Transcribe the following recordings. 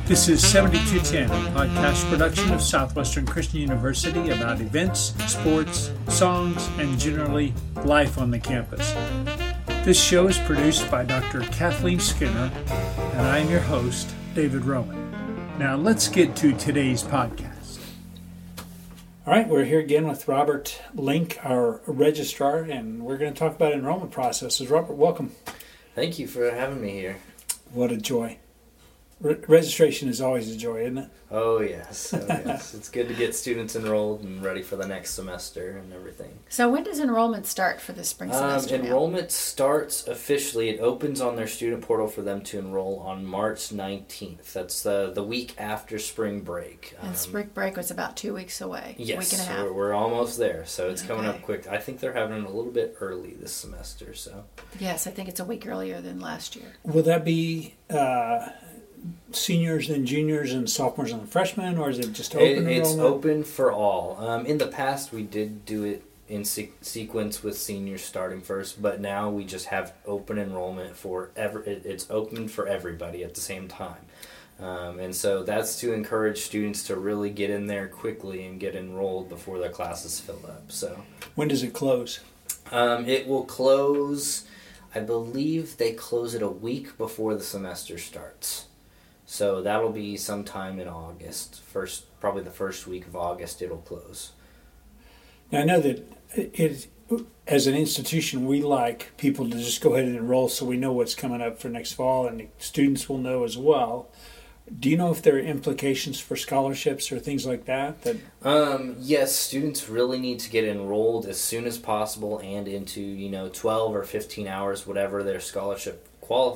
This is 7210, a podcast production of Southwestern Christian University about events, sports, songs, and generally life on the campus. This show is produced by Dr. Kathleen Skinner, and I'm your host, David Roman. Now let's get to today's podcast. All right, we're here again with Robert Link, our registrar, and we're going to talk about enrollment processes. Robert, welcome. Thank you for having me here. What a joy. Registration is always a joy, isn't it? Oh, yes. It's good to get students enrolled and ready for the next semester and everything. So when does enrollment start for the spring semester Enrollment starts officially. It opens on their student portal for them to enroll on March 19th. That's the week after spring break. And spring break was about 2 weeks away. Yes, a week and a half. We're almost there, so it's coming up quick. I think they're having it a little bit early this semester. So yes, I think it's a week earlier than last year. Will that be seniors and juniors and sophomores and freshmen, or is it just open enrollment? It's open for all. In the past, we did do it in sequence with seniors starting first, but now we just have open enrollment for it's open for everybody at the same time. And so that's to encourage students to really get in there quickly and get enrolled before their classes fill up. So when does it close? It will close, I believe they close it a week before the semester starts. So that'll be sometime in August. Probably the first week of August it'll close. Now, I know that as an institution, we like people to just go ahead and enroll so we know what's coming up for next fall, and the students will know as well. Do you know if there are implications for scholarships or things like that? Yes, students really need to get enrolled as soon as possible and into 12 or 15 hours, whatever their scholarship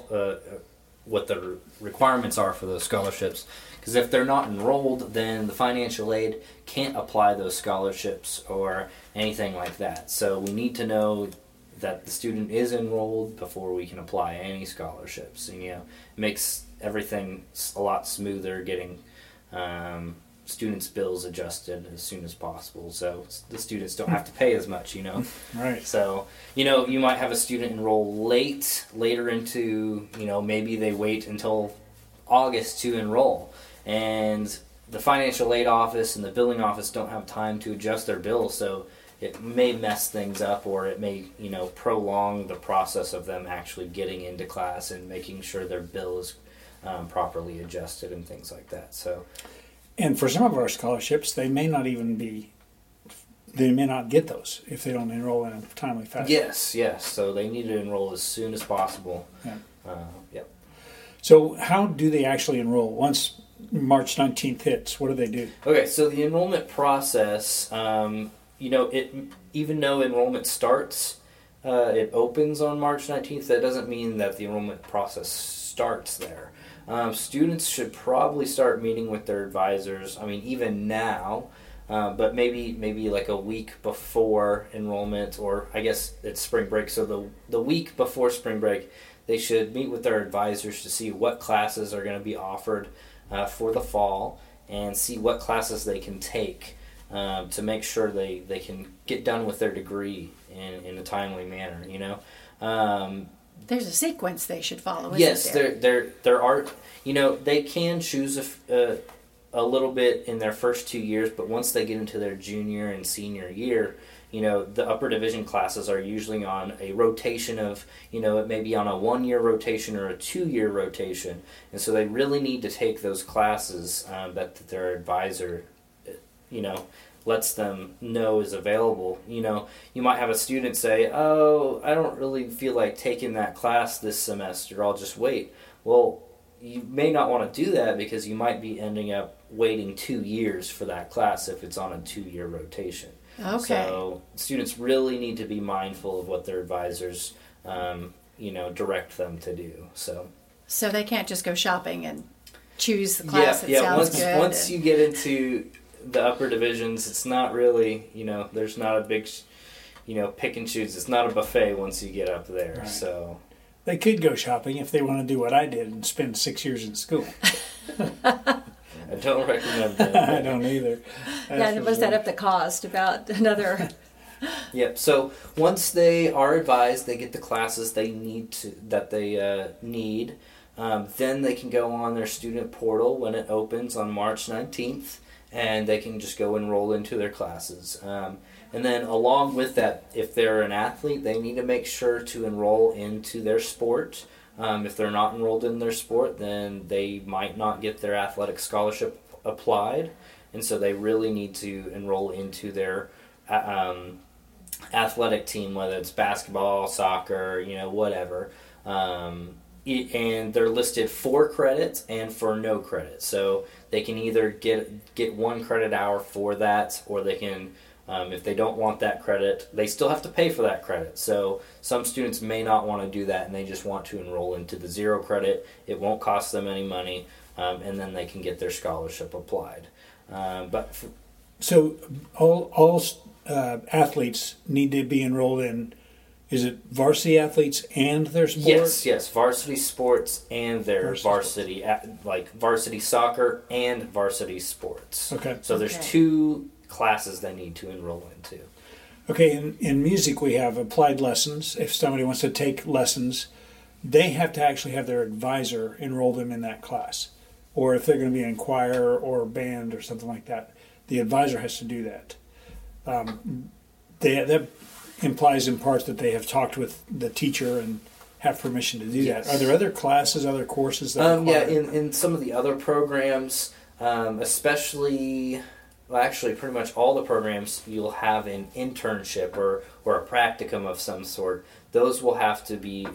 what the requirements are for those scholarships. Because if they're not enrolled, then the financial aid can't apply those scholarships or anything like that. So we need to know that the student is enrolled before we can apply any scholarships. And it makes everything a lot smoother, getting students' bills adjusted as soon as possible, so the students don't have to pay as much. Right. So you might have a student enroll later into maybe they wait until August to enroll, and the financial aid office and the billing office don't have time to adjust their bill, so it may mess things up, or it may prolong the process of them actually getting into class and making sure their bill is properly adjusted and things like that. So, and for some of our scholarships, they may not get those if they don't enroll in a timely fashion. Yes. So they need to enroll as soon as possible. Yeah. So how do they actually enroll once March 19th hits? What do they do? Okay, so the enrollment process, even though enrollment starts, it opens on March 19th. That doesn't mean that the enrollment process starts there. Students should probably start meeting with their advisors. I mean, even now, but maybe like a week before enrollment, or I guess it's spring break. So the week before spring break, they should meet with their advisors to see what classes are going to be offered for the fall, and see what classes they can take to make sure they can get done with their degree in a timely manner. There's a sequence they should follow, isn't yes, there? there are. They can choose a little bit in their first 2 years, but once they get into their junior and senior year, the upper division classes are usually on a rotation of, it may be on a 1-year rotation or a 2-year rotation, and so they really need to take those classes that their advisor, lets them know is available. You might have a student say, "Oh, I don't really feel like taking that class this semester. I'll just wait." Well, you may not want to do that, because you might be ending up waiting 2 years for that class if it's on a 2-year rotation. Okay. So students really need to be mindful of what their advisors, direct them to do. So they can't just go shopping and choose the class that sounds good. Once you get into the upper divisions, it's not really, there's not a big, pick and choose. It's not a buffet once you get up there. Right. So they could go shopping if they want to do what I did and spend 6 years in school. I don't recommend that. I don't either. Was that up the cost about another? Yep. So once they are advised, they get the classes they need. Then they can go on their student portal when it opens on March 19th, and they can just go enroll into their classes. And then along with that, if they're an athlete, they need to make sure to enroll into their sport. If they're not enrolled in their sport, then they might not get their athletic scholarship applied. And so they really need to enroll into their athletic team, whether it's basketball, soccer, whatever. And they're listed for credit and for no credit. So they can either get 1 credit hour for that, or they can, if they don't want that credit, they still have to pay for that credit. So some students may not want to do that, and they just want to enroll into the 0 credit. It won't cost them any money, and then they can get their scholarship applied. So all athletes need to be enrolled in. Is it varsity athletes and their sport? Yes, varsity sports and their varsity like varsity soccer and varsity sports. Okay. So there's 2 classes they need to enroll into. Okay, in music we have applied lessons. If somebody wants to take lessons, they have to actually have their advisor enroll them in that class. Or if they're going to be in choir or band or something like that, the advisor has to do that. That implies in part that they have talked with the teacher and have permission to do that. Are there other classes, other courses that in some of the other programs, especially, well, actually pretty much all the programs, you'll have an internship or a practicum of some sort. Those will have to be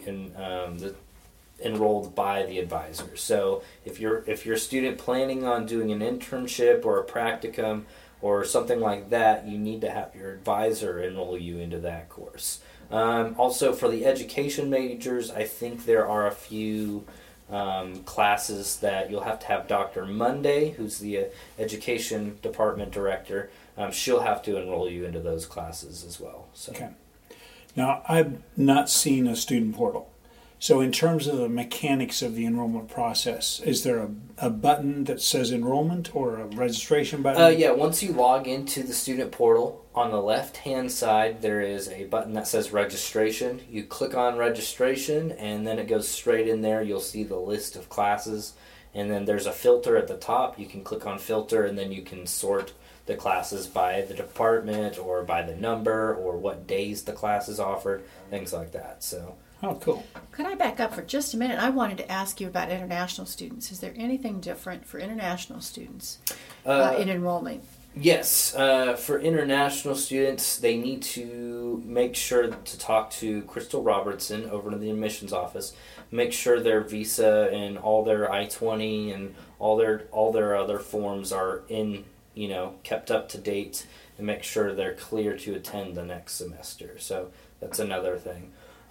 enrolled by the advisor. So if you're a student planning on doing an internship or a practicum or something like that, you need to have your advisor enroll you into that course. Also, for the education majors, I think there are a few classes that you'll have to have Dr. Monday, who's the education department director. She'll have to enroll you into those classes as well. So. Okay. Now, I've not seen a student portal. So in terms of the mechanics of the enrollment process, is there a button that says enrollment or a registration button? Once you log into the student portal, on the left-hand side there is a button that says registration. You click on registration, and then it goes straight in there. You'll see the list of classes, and then there's a filter at the top. You can click on filter, and then you can sort the classes by the department or by the number or what days the class is offered, things like that. So. Oh, cool. Could I back up for just a minute? I wanted to ask you about international students. Is there anything different for international students in enrollment? Yes. For international students, they need to make sure to talk to Crystal Robertson over in the admissions office. Make sure their visa and all their I-20 and all their other forms are kept up to date, and make sure they're clear to attend the next semester. So that's another thing.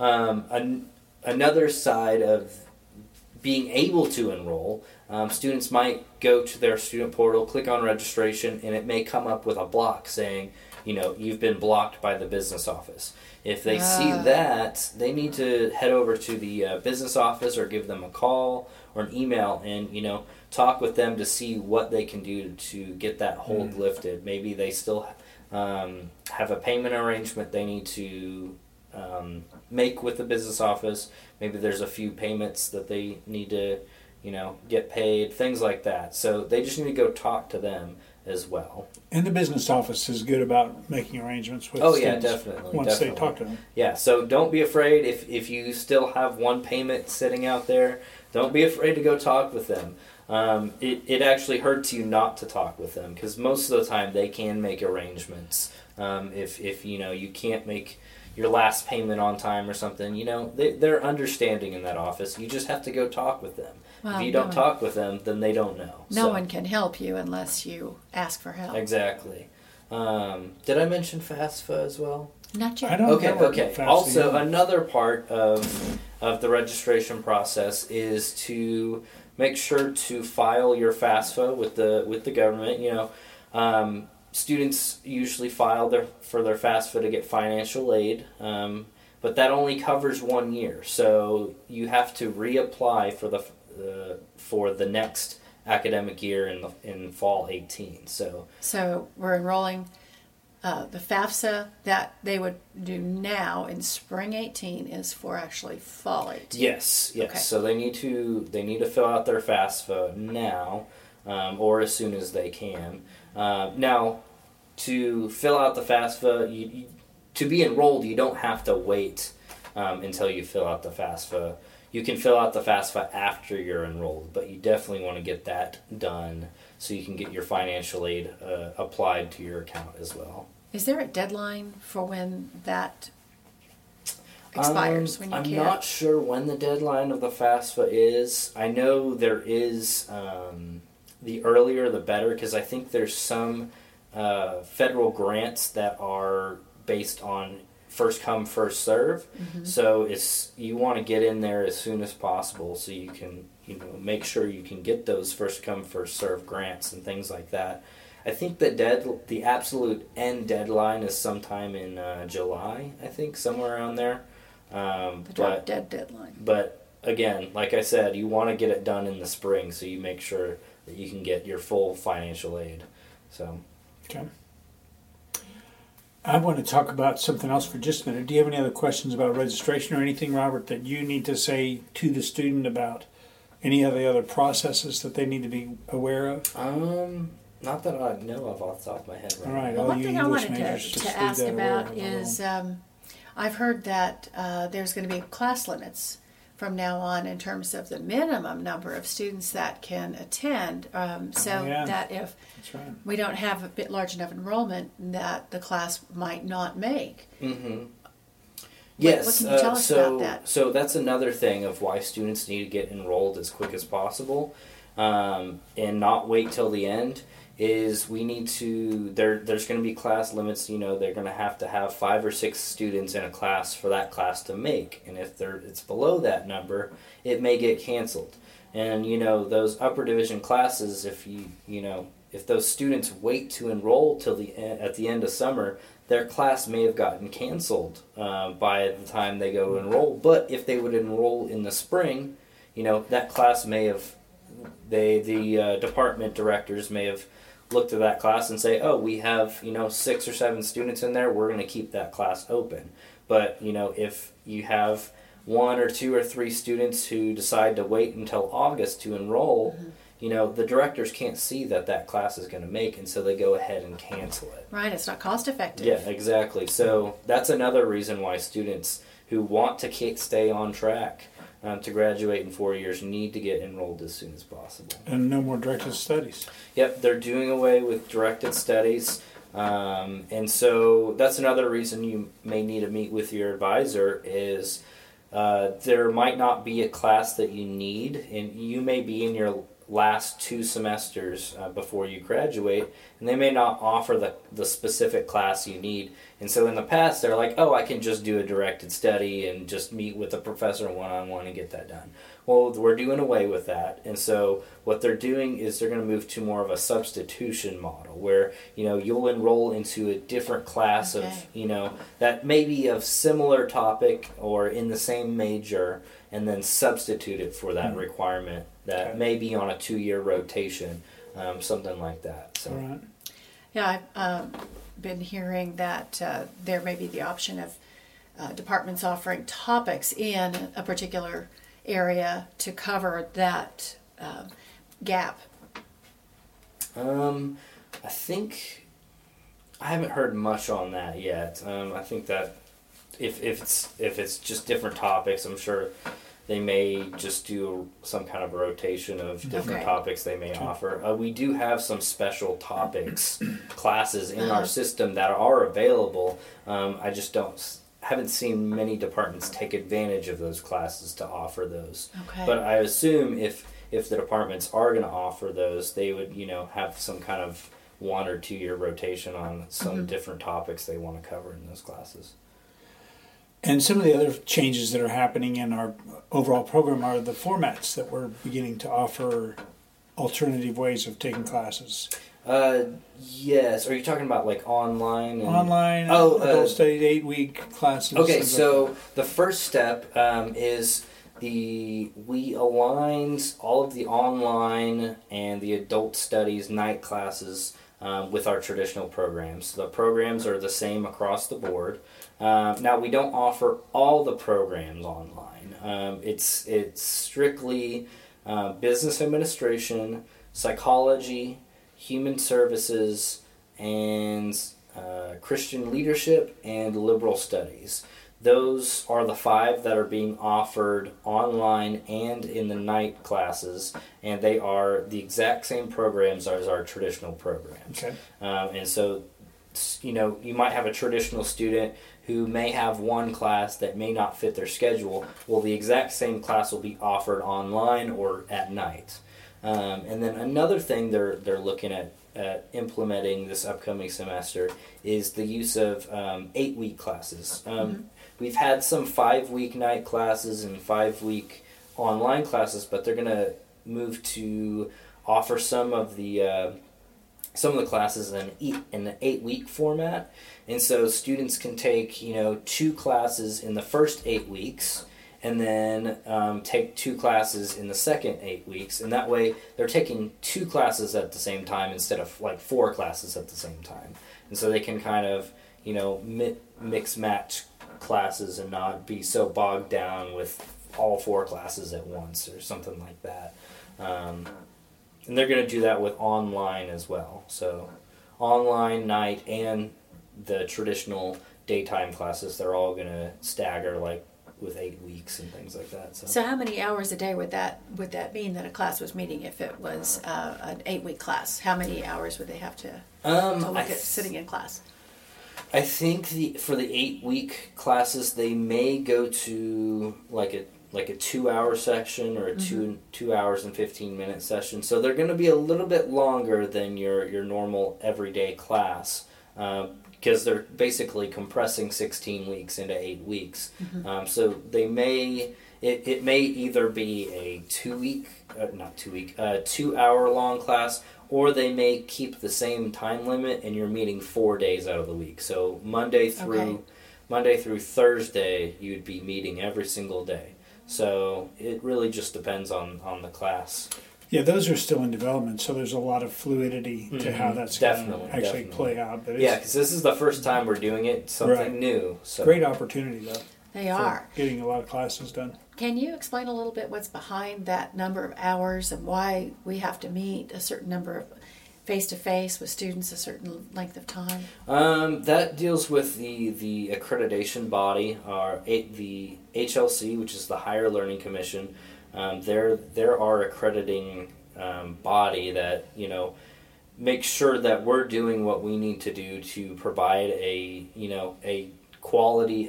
Another side of being able to enroll, students might go to their student portal, click on registration, and it may come up with a block saying, you've been blocked by the business office. If they see that, they need to head over to the business office or give them a call or an email and, talk with them to see what they can do to get that hold lifted. Maybe they still have a payment arrangement they need to make with the business office. Maybe there's a few payments that they need to, get paid, things like that. So they just need to go talk to them as well. And the business office is good about making arrangements with students. Definitely. Once they talk to them. Yeah, so don't be afraid if you still have one payment sitting out there. Don't be afraid to go talk with them. It actually hurts you not to talk with them, because most of the time they can make arrangements. If you can't make your last payment on time or something, they're understanding in that office. You just have to go talk with them. Well, if you don't talk with them, then they don't know. No one can help you unless you ask for help. Exactly. Did I mention FAFSA as well? Not yet. I don't know. Okay. Also, another part of the registration process is to make sure to file your FAFSA with the government. Students usually file for their FAFSA to get financial aid, but that only covers 1 year. So you have to reapply for the next academic year in fall 18. So we're enrolling the FAFSA that they would do now in spring 18 is for actually fall 18. Yes. Okay. So they need to fill out their FAFSA now, or as soon as they can. Now, to fill out the FAFSA, to be enrolled, you don't have to wait until you fill out the FAFSA. You can fill out the FAFSA after you're enrolled, but you definitely want to get that done so you can get your financial aid applied to your account as well. Is there a deadline for when that expires? I'm not sure when the deadline of the FAFSA is. I know there is, the earlier the better, because I think there's some federal grants that are based on first come, first serve. Mm-hmm. So you want to get in there as soon as possible so you can make sure you can get those first come, first serve grants and things like that. I think the absolute end deadline is sometime in July, I think, somewhere around there. The drop dead deadline. But again, like I said, you want to get it done in the spring so you make sure that you can get your full financial aid. So. Okay. I want to talk about something else for just a minute. Do you have any other questions about registration or anything, Robert, that you need to say to the student about any of the other processes that they need to be aware of? Not that I know of off the top of my head. All right. Well, one thing I wanted to ask about is I've heard that there's going to be class limits from now on in terms of the minimum number of students that can attend, that if we don't have a bit large enough enrollment, that the class might not make. Mm-hmm. Yes. What can you tell us about that? So that's another thing of why students need to get enrolled as quick as possible and not wait till the end. Is we need to there's going to be class limits. They're going to have 5 or 6 students in a class for that class to make, and if it's below that number, it may get canceled. And those upper division classes, if those students wait to enroll till at the end of summer, their class may have gotten canceled by the time they go enroll. But if they would enroll in the spring, that class may have the department directors may have looked at that class and say, oh, we have 6 or 7 students in there, we're going to keep that class open. But if you have 1 or 2 or 3 students who decide to wait until August to enroll, mm-hmm. The directors can't see that class is going to make, and so they go ahead and cancel it. Right, it's not cost effective. Yeah, exactly. So that's another reason why students who want to stay on track to graduate in 4 years need to get enrolled as soon as possible. And no more directed studies. Yep, they're doing away with directed studies. And so that's another reason you may need to meet with your advisor is there might not be a class that you need, and you may be in your last 2 semesters before you graduate, and they may not offer the specific class you need. And so in the past, they're like, oh, I can just do a directed study and just meet with a professor one-on-one and get that done. Well, we're doing away with that. And so what they're doing is they're going to move to more of a substitution model where, you'll enroll into a different class of, that may be of similar topic or in the same major, and then substitute it for that requirement that may be on a 2-year rotation, something like that. So. All right. Yeah, I've been hearing that there may be the option of departments offering topics in a particular area to cover that gap. I think I haven't heard much on that yet. I think that if it's just different topics, I'm sure they may just do some kind of rotation of different topics they may offer. We do have some special topics classes in our system that are available. I just haven't seen many departments take advantage of those classes to offer those. Okay. But I assume if the departments are going to offer those, they would have some kind of 1 or 2 year rotation on some different topics they want to cover in those classes. And some of the other changes that are happening in our overall program are the formats that we're beginning to offer alternative ways of taking classes. Yes. Are you talking about like online? Online, adult studies, 8-week classes. Okay, so the first step is we aligned all of the online and the adult studies night classes with our traditional programs. The programs are the same across the board. Now, we don't offer all the programs online. It's strictly business administration, psychology, human services, and Christian leadership and liberal studies. Those are the 5 that are being offered online and in the night classes, and they are the exact same programs as our traditional programs. Okay. And so, you might have a traditional student who may have one class that may not fit their schedule. Well, the exact same class will be offered online or at night. And then another thing they're looking at implementing this upcoming semester is the use of 8-week classes. We've had some 5-week night classes and 5-week online classes, but they're going to move to offer some of the classes in the 8-week format, and so students can take 2 classes in the first 8 weeks, and then take 2 classes in the second 8 weeks, and that way they're taking 2 classes at the same time instead of 4 classes at the same time, and so they can kind of mix match classes and not be so bogged down with all 4 classes at once or something like that. And they're going to do that with online as well. So online, night, and the traditional daytime classes, they're all going to stagger with 8 weeks and things like that. So how many hours a day would that mean that a class was meeting if it was an 8-week class? How many hours would they have to look at sitting in class? I think for the 8-week classes, they may go to like a 2-hour session or a 2 hours and 15-minute session. So they're going to be a little bit longer than your normal everyday class because they're basically compressing 16 weeks into 8 weeks. So they may it may either be a 2-hour long class, or they may keep the same time limit and you're meeting 4 days out of the week. So Monday through Thursday, you'd be meeting every single day. So it really just depends on the class. Yeah, those are still in development, so there's a lot of fluidity to how that's going to actually play out. But because this is the first time we're doing it, something new. So. Great opportunity, though. They are. Getting a lot of classes done. Can you explain a little bit what's behind that number of hours and why we have to meet a certain number of face-to-face with students a certain length of time? That deals with the accreditation body, the HLC, which is the Higher Learning Commission. They're our accrediting body that makes sure that we're doing what we need to do to provide a quality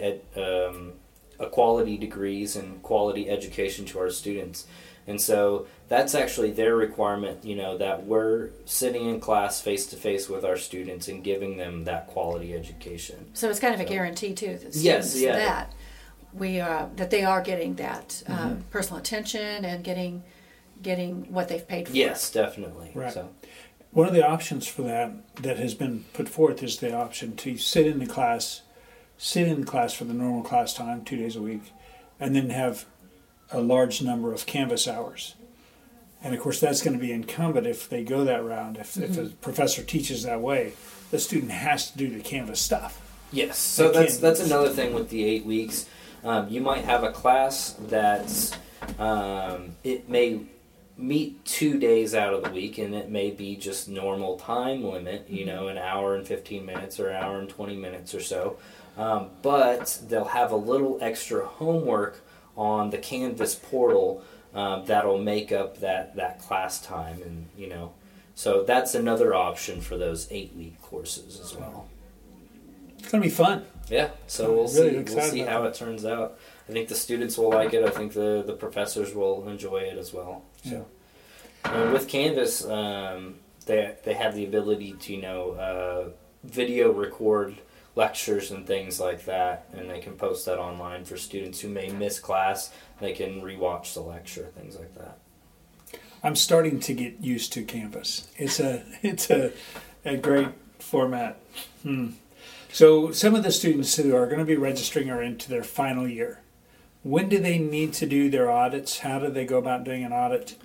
degrees and quality education to our students. And so that's actually their requirement, that we're sitting in class face-to-face with our students and giving them that quality education. So it's kind of a guarantee, too, that students that they are getting that personal attention and getting what they've paid for. Yes, definitely. Right. So. One of the options for that has been put forth is the option to sit in class for the normal class time, 2 days a week, and then have a large number of Canvas hours. And of course that's going to be incumbent if they go that route. If a professor teaches that way, the student has to do the Canvas stuff. Yes, so that's another thing with the 8 weeks. You might have a class that's it may meet 2 days out of the week, and it may be just normal time limit, an hour and 15 minutes or an hour and 20 minutes or so. But they'll have a little extra homework on the Canvas portal that'll make up that class time, and so that's another option for those 8-week courses as well. It's gonna be fun. Yeah, so we'll see how it turns out. I think the students will like it. I think the professors will enjoy it as well. So with Canvas, they have the ability to video record lectures and things like that, and they can post that online for students who may miss class. They can rewatch the lecture, things like that. I'm starting to get used to Canvas. It's a great format. So some of the students who are going to be registering are into their final year. When do they need to do their audits? How do they go about doing an audit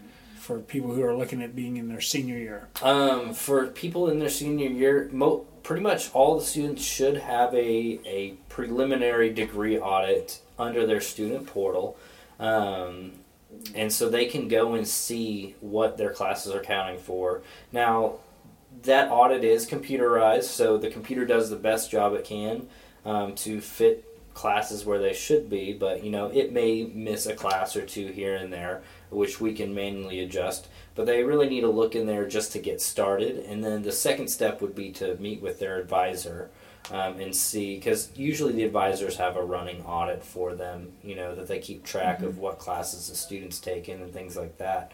for people who are looking at being in their senior year? For people in their senior year, pretty much all the students should have a preliminary degree audit under their student portal. And so they can go and see what their classes are counting for. Now, that audit is computerized, so the computer does the best job it can to fit classes where they should be, but it may miss a class or two here and there, which we can manually adjust. But they really need to look in there just to get started, and then the second step would be to meet with their advisor and see, because usually the advisors have a running audit for them, that they keep track of what classes the students taken and things like that.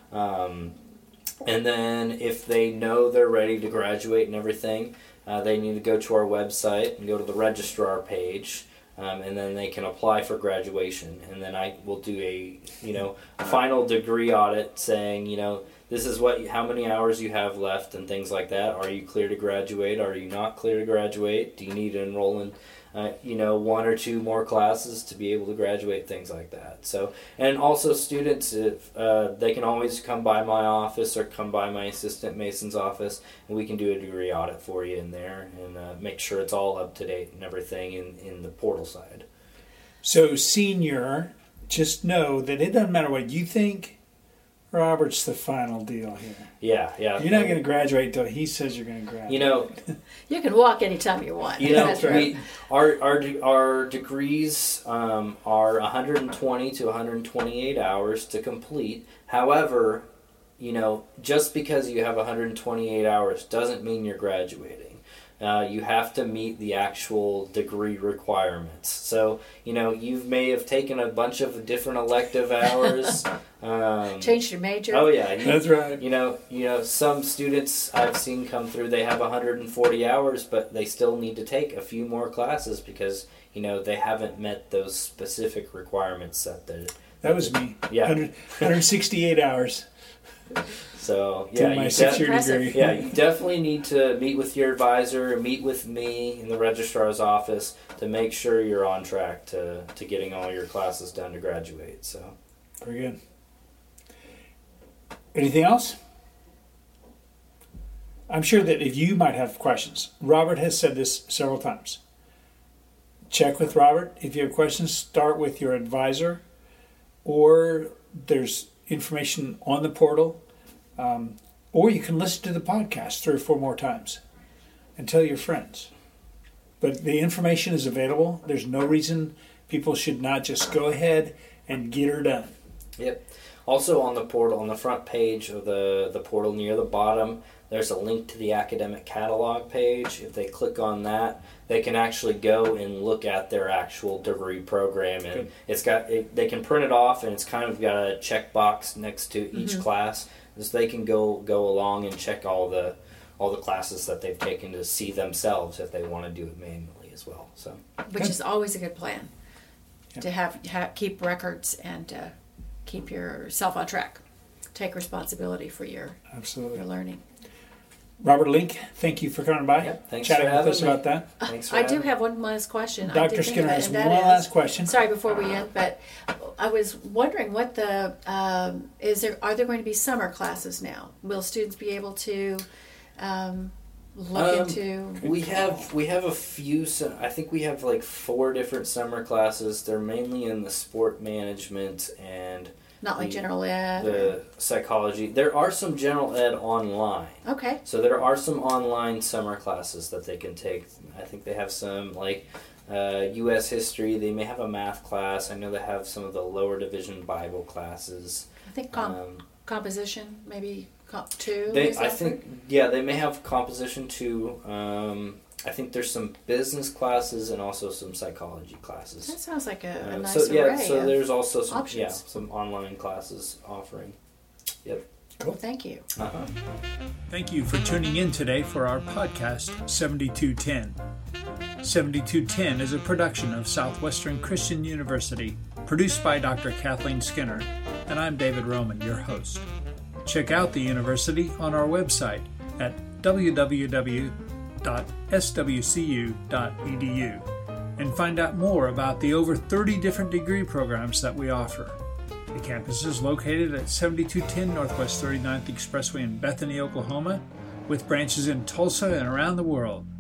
And then if they know they're ready to graduate and everything, they need to go to our website and go to the registrar page, and then they can apply for graduation. And then I will do a final degree audit saying, this is how many hours you have left and things like that. Are you clear to graduate? Are you not clear to graduate? Do you need to enroll in one or two more classes to be able to graduate, things like that. So, and also students, if they can always come by my office or come by my assistant Mason's office, and we can do a degree audit for you in there and make sure it's all up to date and everything in the portal side. So senior, just know that it doesn't matter what you think, Robert's the final deal here. Yeah. You're not going to graduate until he says you're going to graduate. You can walk anytime you want. That's right. Our degrees are 120 to 128 hours to complete. However, just because you have 128 hours doesn't mean you're graduating. You have to meet the actual degree requirements. So, you may have taken a bunch of different elective hours. Changed your major. Oh, yeah. That's right. Some students I've seen come through, they have 140 hours, but they still need to take a few more classes because, they haven't met those specific requirements set there. That was me. Yeah. 168 hours. So, yeah, my 6-year degree. Yeah, you definitely need to meet with your advisor, meet with me in the registrar's office to make sure you're on track to getting all your classes done to graduate. So, very good. Anything else? I'm sure that if you might have questions, Robert has said this several times. Check with Robert. If you have questions, start with your advisor, or there's information on the portal. Or you can listen to the podcast 3 or 4 more times and tell your friends. But the information is available. There's no reason people should not just go ahead and get her done. Yep. Also on the portal, on the front page of the portal near the bottom, there's a link to the academic catalog page. If they click on that, they can actually go and look at their actual degree program, and they can print it off, and it's kind of got a checkbox next to each class. So they can go along and check all the classes that they've taken to see themselves if they want to do it manually as well. So, which is always a good plan, to have keep records and keep yourself on track. Take responsibility for your learning. Robert Link, thank you for coming by. Yep, thanks chatting for having with us me. about that. I do have one last question. Dr. Skinner has one last question. Sorry, before we end, but I was wondering what the are there going to be summer classes now? Will students be able to look into? We have a few. I think we have like 4 different summer classes. They're mainly in the sport management and. Not like general ed? The psychology. There are some general ed online. Okay. So there are some online summer classes that they can take. I think they have some like U.S. history. They may have a math class. I know they have some of the lower division Bible classes. I think composition, maybe 2. They may have composition 2. I think there's some business classes and also some psychology classes. That sounds like a nice array. So there's also some options. Some online classes offering. Yep. Cool. Well, thank you. Thank you for tuning in today for our podcast 7210. 7210 is a production of Southwestern Christian University, produced by Dr. Kathleen Skinner, and I'm David Roman, your host. Check out the university on our website at www.swcu.edu and find out more about the over 30 different degree programs that we offer. The campus is located at 7210 Northwest 39th Expressway in Bethany, Oklahoma, with branches in Tulsa and around the world.